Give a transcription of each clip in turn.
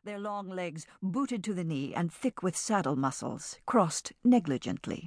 their long legs booted to the knee and thick with saddle muscles, crossed negligently.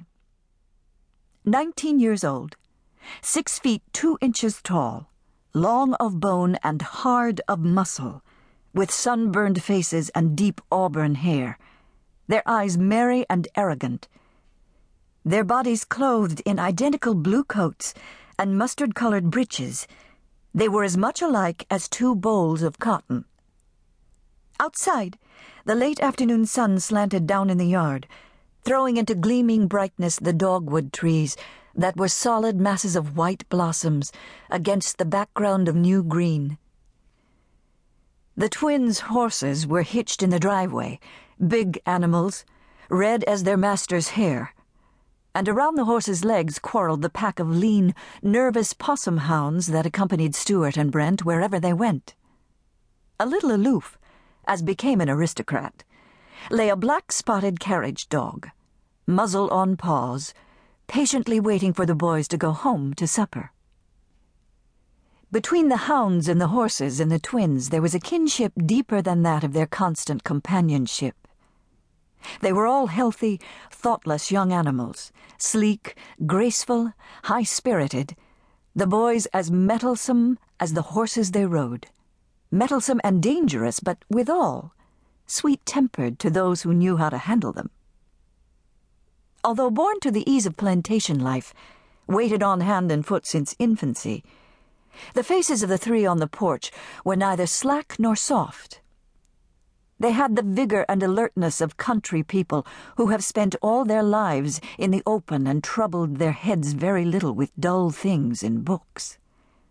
19 years old, 6 feet 2 inches tall, long of bone and hard of muscle, with sunburned faces and deep auburn hair, their eyes merry and arrogant, their bodies clothed in identical blue coats and mustard-colored breeches. They were as much alike as 2 bowls of cotton. Outside, the late afternoon sun slanted down in the yard, throwing into gleaming brightness the dogwood trees that were solid masses of white blossoms against the background of new green. The twins' horses were hitched in the driveway, big animals, red as their master's hair, and around the horses' legs quarreled the pack of lean, nervous possum hounds that accompanied Stuart and Brent wherever they went. A little aloof, as became an aristocrat, lay a black-spotted carriage dog, muzzle on paws, patiently waiting for the boys to go home to supper. Between the hounds and the horses and the twins there was a kinship deeper than that of their constant companionship. They were all healthy, thoughtless young animals, sleek, graceful, high-spirited, the boys as mettlesome as the horses they rode, mettlesome and dangerous, but withal sweet-tempered to those who knew how to handle them. Although born to the ease of plantation life, waited on hand and foot since infancy, the faces of the 3 on the porch were neither slack nor soft. They had the vigor and alertness of country people who have spent all their lives in the open and troubled their heads very little with dull things in books.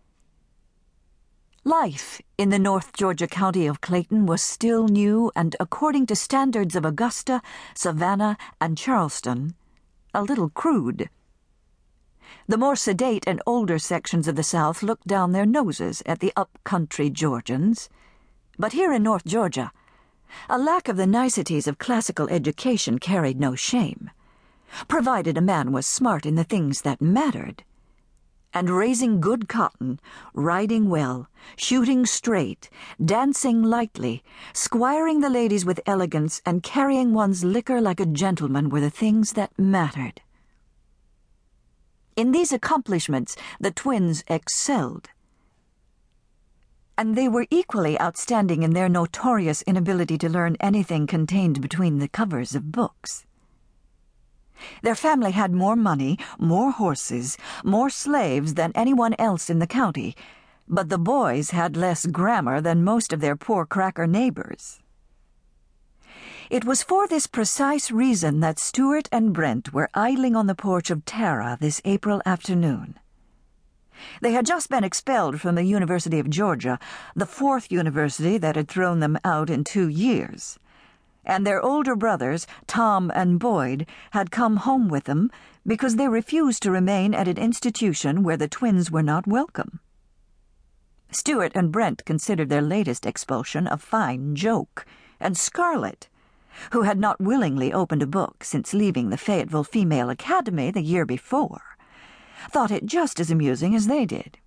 Life in the North Georgia county of Clayton was still new and, according to standards of Augusta, Savannah, and Charleston, a little crude. The more sedate and older sections of the South looked down their noses at the up-country Georgians. But here in North Georgia, a lack of the niceties of classical education carried no shame, provided a man was smart in the things that mattered. And raising good cotton, riding well, shooting straight, dancing lightly, squiring the ladies with elegance, and carrying one's liquor like a gentleman were the things that mattered. In these accomplishments the twins excelled, and they were equally outstanding in their notorious inability to learn anything contained between the covers of books. Their family had more money, more horses, more slaves than anyone else in the county, but the boys had less grammar than most of their poor cracker neighbors. It was for this precise reason that Stuart and Brent were idling on the porch of Tara this April afternoon. They had just been expelled from the University of Georgia, the 4th university that had thrown them out in 2 years. And their older brothers, Tom and Boyd, had come home with them because they refused to remain at an institution where the twins were not welcome. Stuart and Brent considered their latest expulsion a fine joke, and Scarlett, who had not willingly opened a book since leaving the Fayetteville Female Academy the year before, thought it just as amusing as they did.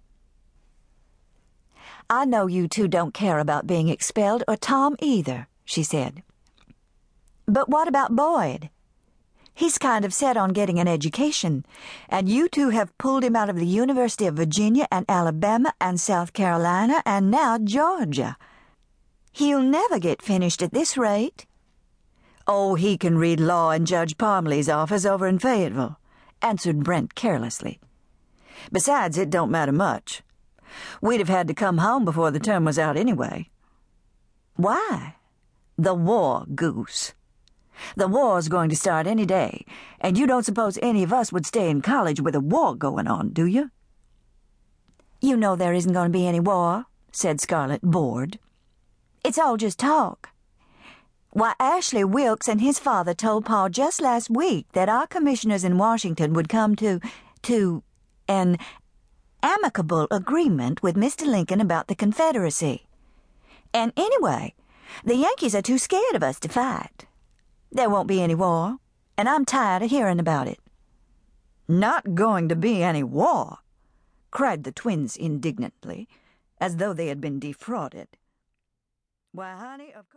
"I know you 2 don't care about being expelled, or Tom either," she said. "But what about Boyd? He's kind of set on getting an education, and you 2 have pulled him out of the University of Virginia and Alabama and South Carolina and now Georgia. He'll never get finished at this rate." "Oh, he can read law in Judge Parmley's office over in Fayetteville," answered Brent carelessly. "Besides, it don't matter much. We'd have had to come home before the term was out anyway." "Why?" "The war, goose. The war's going to start any day, and you don't suppose any of us would stay in college with a war going on, do you?" "You know there isn't going to be any war," said Scarlett, bored. "It's all just talk. Why, Ashley Wilkes and his father told Pa just last week that our commissioners in Washington would come to an amicable agreement with Mr. Lincoln about the Confederacy. And anyway, the Yankees are too scared of us to fight. There won't be any war, and I'm tired of hearing about it." "Not going to be any war!" cried the twins indignantly, as though they had been defrauded. "Why, honey, of course..."